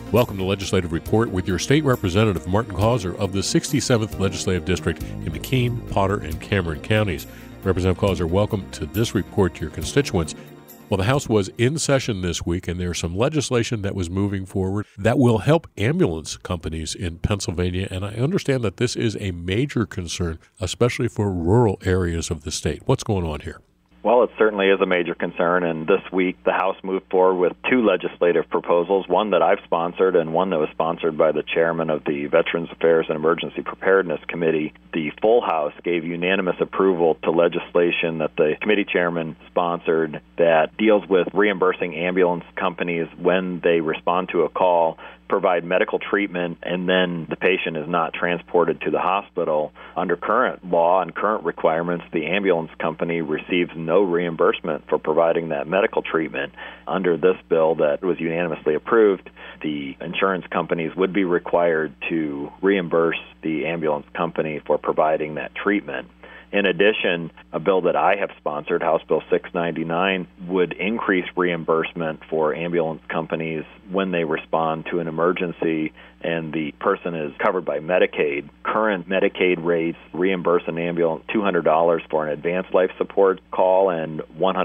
Welcome to Legislative Report with your State Representative Martin Causer of the 67th Legislative District in McKean, Potter, and Cameron counties. Representative Causer, welcome to this report to your constituents. Well, the House was in session this week, and there's some legislation that was moving forward that will help ambulance companies in Pennsylvania, and I understand that this is a major concern, especially for rural areas of the state. What's going on here? Well, it certainly is a major concern, and this week the House moved forward with two legislative proposals, one that I've sponsored and one that was sponsored by the chairman of the Veterans Affairs and Emergency Preparedness Committee. The full House gave unanimous approval to legislation that the committee chairman sponsored that deals with reimbursing ambulance companies when they respond to a call, provide medical treatment, and then the patient is not transported to the hospital. Under current law and current requirements, the ambulance company receives no reimbursement for providing that medical treatment. Under this bill that was unanimously approved, the insurance companies would be required to reimburse the ambulance company for providing that treatment. In addition, a bill that I have sponsored, House Bill 699, would increase reimbursement for ambulance companies when they respond to an emergency and the person is covered by Medicaid. Current Medicaid rates reimburse an ambulance $200 for an advanced life support call and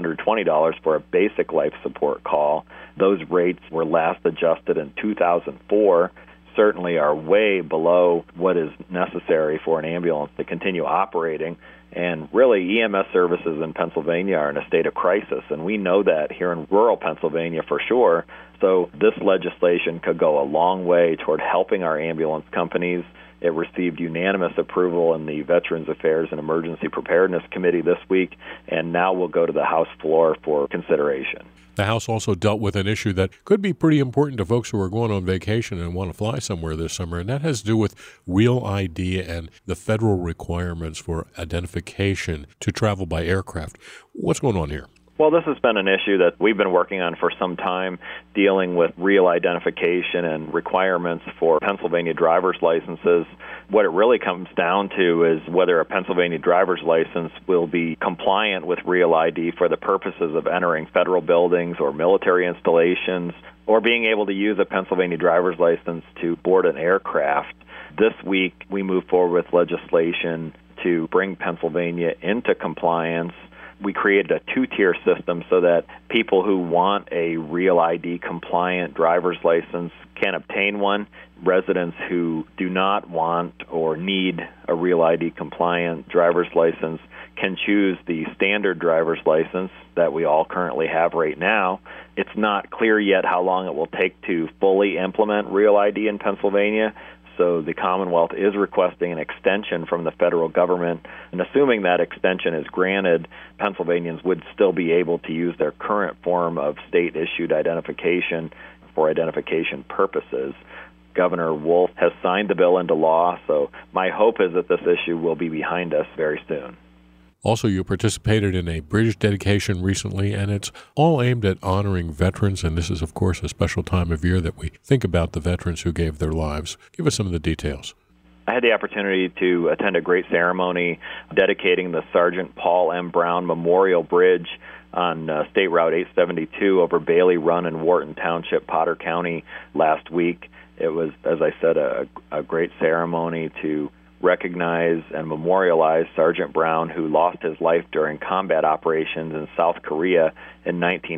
$120 for a basic life support call. Those rates were last adjusted in 2004. Certainly are way below what is necessary for an ambulance to continue operating. And really, EMS services in Pennsylvania are in a state of crisis, and we know that here in rural Pennsylvania for sure. So this legislation could go a long way toward helping our ambulance companies. It received unanimous approval in the Veterans Affairs and Emergency Preparedness Committee this week, and now will go to the House floor for consideration. The House also dealt with an issue that could be pretty important to folks who are going on vacation and want to fly somewhere this summer, and that has to do with Real ID and the federal requirements for identification to travel by aircraft. What's going on here? Well, this has been an issue that we've been working on for some time, dealing with real identification and requirements for Pennsylvania driver's licenses. What it really comes down to is whether a Pennsylvania driver's license will be compliant with Real ID for the purposes of entering federal buildings or military installations, or being able to use a Pennsylvania driver's license to board an aircraft. This week, we moved forward with legislation to bring Pennsylvania into compliance. We created a two-tier system so that people who want a Real ID compliant driver's license can obtain one. Residents who do not want or need a Real ID compliant driver's license can choose the standard driver's license that we all currently have right now. It's not clear yet how long it will take to fully implement Real ID in Pennsylvania. So the Commonwealth is requesting an extension from the federal government, and assuming that extension is granted, Pennsylvanians would still be able to use their current form of state-issued identification for identification purposes. Governor Wolf has signed the bill into law, so my hope is that this issue will be behind us very soon. Also, you participated in a bridge dedication recently, and it's all aimed at honoring veterans, and this is, of course, a special time of year that we think about the veterans who gave their lives. Give us some of the details. I had the opportunity to attend a great ceremony dedicating the Sergeant Paul M. Brown Memorial Bridge on State Route 872 over Bailey Run in Wharton Township, Potter County last week. It was, as I said, a great ceremony to recognize and memorialize Sergeant Brown, who lost his life during combat operations in South Korea in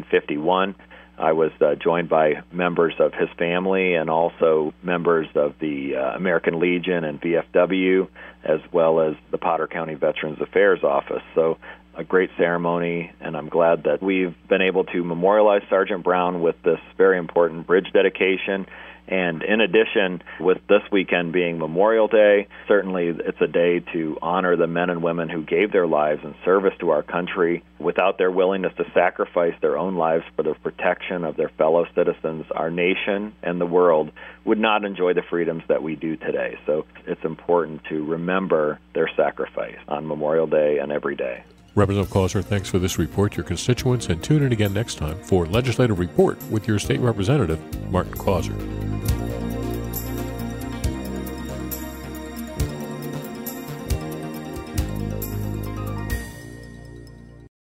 1951. I was joined by members of his family and also members of the American Legion and VFW, as well as the Potter County Veterans Affairs Office. So a great ceremony, and I'm glad that we've been able to memorialize Sergeant Brown with this very important bridge dedication. And in addition, with this weekend being Memorial Day, certainly it's a day to honor the men and women who gave their lives in service to our country. Without their willingness to sacrifice their own lives for the protection of their fellow citizens, our nation and the world would not enjoy the freedoms that we do today. So it's important to remember their sacrifice on Memorial Day and every day. Representative Causer, thanks for this report to your constituents, and tune in again next time for Legislative Report with your state representative, Martin Causer.